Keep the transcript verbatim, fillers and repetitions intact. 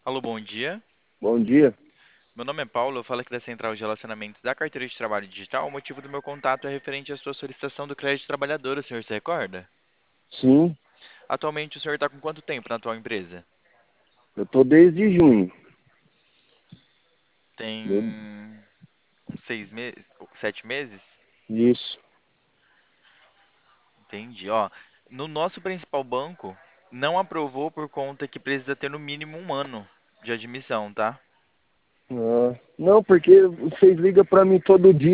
Alô, bom dia. Bom dia. Meu nome é Paulo, eu falo aqui da Central de Relacionamentos da Carteira de Trabalho Digital. O motivo do meu contato é referente à sua solicitação do crédito trabalhador, o senhor se recorda? Sim, Atualmente o senhor está com quanto tempo na atual empresa? eu tô desde junho. Tem Eu- uns seis meses, sete meses? Isso. Entendi. Ó, no nosso principal banco, não aprovou por conta que precisa ter no mínimo um ano de admissão, tá? Ah, não, porque vocês ligam pra mim todo dia.